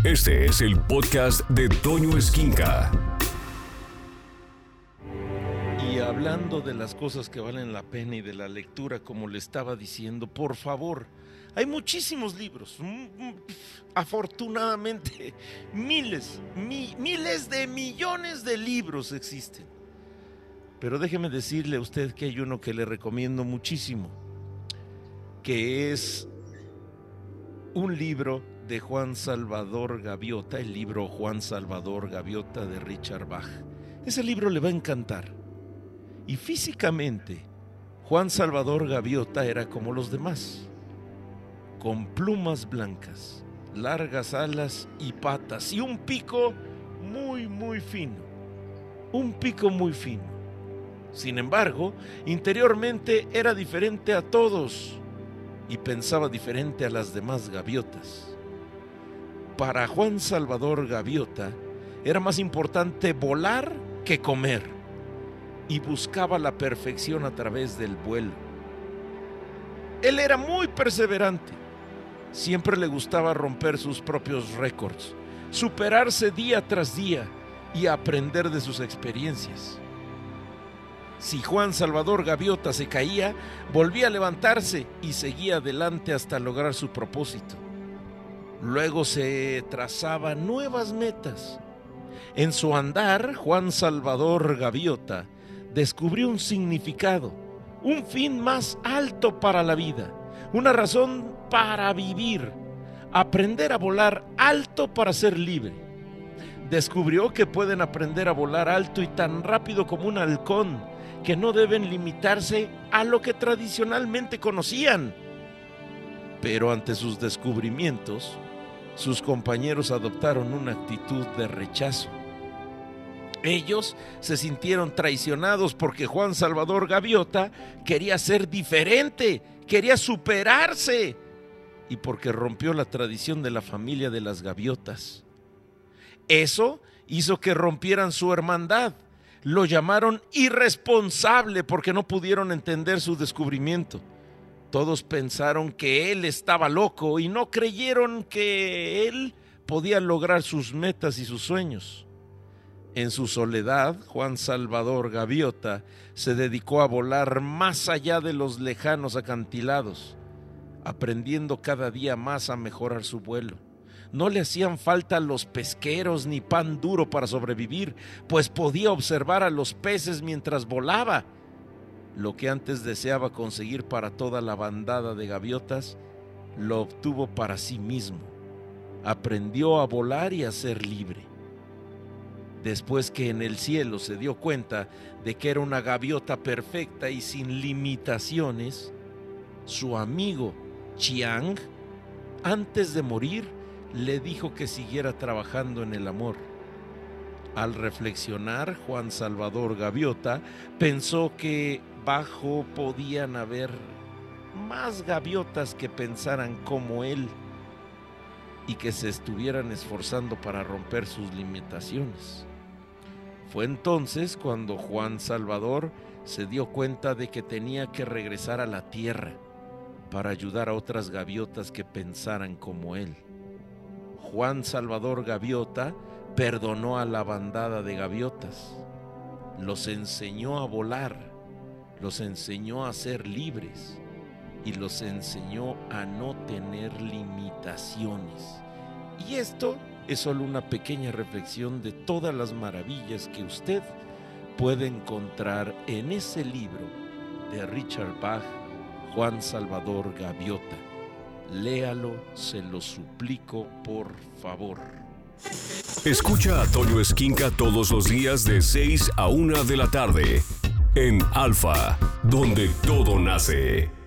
Este es el podcast de Toño Esquinca. Y hablando de las cosas que valen la pena y de la lectura, como le estaba diciendo, por favor, hay muchísimos libros, afortunadamente, miles de millones de libros existen. Pero déjeme decirle a usted que hay uno que le recomiendo muchísimo, que es un libro de Juan Salvador Gaviota, el libro Juan Salvador Gaviota de Richard Bach. Ese libro le va a encantar. Y físicamente, Juan Salvador Gaviota era como los demás, con plumas blancas, largas alas y patas, y un pico muy fino. Un pico muy fino. Sin embargo, interiormente era diferente a todos y pensaba diferente a las demás gaviotas. Para Juan Salvador Gaviota era más importante volar que comer, y buscaba la perfección a través del vuelo. Él era muy perseverante. Siempre le gustaba romper sus propios récords, superarse día tras día y aprender de sus experiencias. Si Juan Salvador Gaviota se caía, volvía a levantarse y seguía adelante hasta lograr su propósito. Luego se trazaba nuevas metas. En su andar, Juan Salvador Gaviota descubrió un significado, un fin más alto para la vida, una razón para vivir, aprender a volar alto para ser libre. Descubrió que pueden aprender a volar alto y tan rápido como un halcón, que no deben limitarse a lo que tradicionalmente conocían. Pero ante sus descubrimientos, sus compañeros adoptaron una actitud de rechazo. Ellos se sintieron traicionados porque Juan Salvador Gaviota quería ser diferente, quería superarse, y porque rompió la tradición de la familia de las gaviotas. Eso hizo que rompieran su hermandad. Lo llamaron irresponsable porque no pudieron entender su descubrimiento. Todos pensaron que él estaba loco y no creyeron que él podía lograr sus metas y sus sueños. En su soledad, Juan Salvador Gaviota se dedicó a volar más allá de los lejanos acantilados, aprendiendo cada día más a mejorar su vuelo. No le hacían falta los pesqueros ni pan duro para sobrevivir, pues podía observar a los peces mientras volaba. Lo que antes deseaba conseguir para toda la bandada de gaviotas, lo obtuvo para sí mismo. Aprendió a volar y a ser libre. Después que en el cielo se dio cuenta de que era una gaviota perfecta y sin limitaciones, su amigo Chiang, antes de morir, le dijo que siguiera trabajando en el amor. Al reflexionar, Juan Salvador Gaviota pensó que bajo podían haber más gaviotas que pensaran como él y que se estuvieran esforzando para romper sus limitaciones. Fue entonces cuando Juan Salvador se dio cuenta de que tenía que regresar a la tierra para ayudar a otras gaviotas que pensaran como él. Juan Salvador Gaviota perdonó a la bandada de gaviotas, los enseñó a volar, los enseñó a ser libres y los enseñó a no tener limitaciones. Y esto es solo una pequeña reflexión de todas las maravillas que usted puede encontrar en ese libro de Richard Bach, Juan Salvador Gaviota. Léalo, se lo suplico, por favor. Escucha a Toño Esquinca todos los días de 6 a 1 de la tarde en Alfa, donde todo nace.